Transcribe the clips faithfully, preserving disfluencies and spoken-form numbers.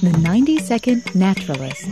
The ninety-second Naturalist.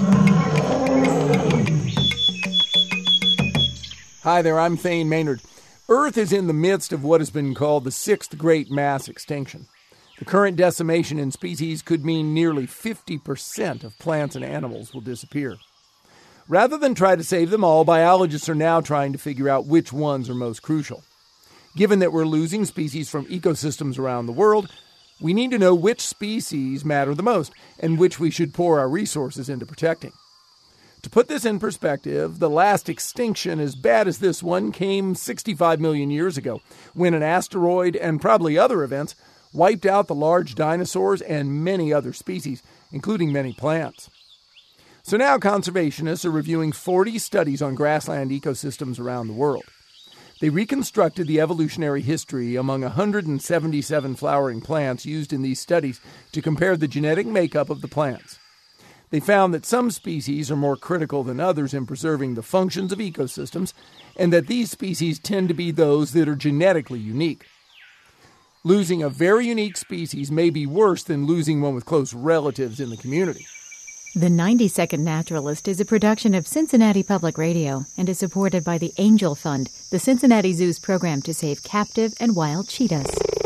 Hi there, I'm Thane Maynard. Earth is in the midst of what has been called the sixth great mass extinction. The current decimation in species could mean nearly fifty percent of plants and animals will disappear. Rather than try to save them all, biologists are now trying to figure out which ones are most crucial. Given that we're losing species from ecosystems around the world, we need to know which species matter the most and which we should pour our resources into protecting. To put this in perspective, the last extinction as bad as this one came sixty-five million years ago, when an asteroid and probably other events wiped out the large dinosaurs and many other species, including many plants. So now conservationists are reviewing forty studies on grassland ecosystems around the world. They reconstructed the evolutionary history among one hundred seventy-seven flowering plants used in these studies to compare the genetic makeup of the plants. They found that some species are more critical than others in preserving the functions of ecosystems, and that these species tend to be those that are genetically unique. Losing a very unique species may be worse than losing one with close relatives in the community. The ninety-second Naturalist is a production of Cincinnati Public Radio and is supported by the Angel Fund, the Cincinnati Zoo's program to save captive and wild cheetahs.